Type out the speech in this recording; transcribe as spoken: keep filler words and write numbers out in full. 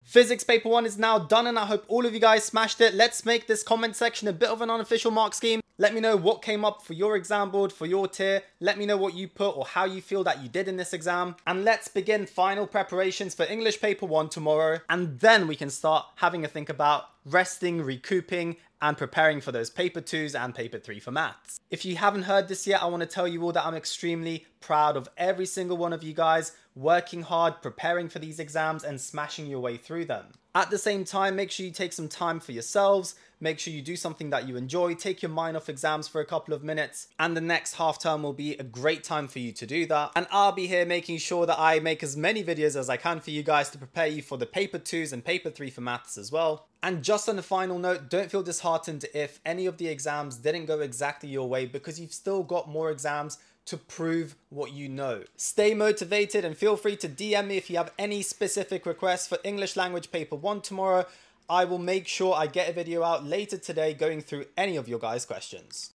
Physics paper one is now done and I hope all of you guys smashed it. Let's make this comment section a bit of an unofficial mark scheme. Let me know what came up for your exam board, for your tier. Let me know what you put or how you feel that you did in this exam. And let's begin final preparations for English paper one tomorrow. And then we can start having a think about resting, recouping, and preparing for those paper twos and paper three for maths. If you haven't heard this yet, I want to tell you all that I'm extremely proud of every single one of you guys working hard, preparing for these exams and smashing your way through them. At the same time, make sure you take some time for yourselves. Make sure you do something that you enjoy. Take your mind off exams for a couple of minutes. And the next half term will be a great time for you to do that. And I'll be here making sure that I make as many videos as I can for you guys to prepare you for the paper twos and paper three for maths as well. And just on a final note, don't feel disheartened if any of the exams didn't go exactly your way, because you've still got more exams to prove what you know. Stay motivated and feel free to D M me if you have any specific requests for English language paper one tomorrow. I will make sure I get a video out later today going through any of your guys' questions.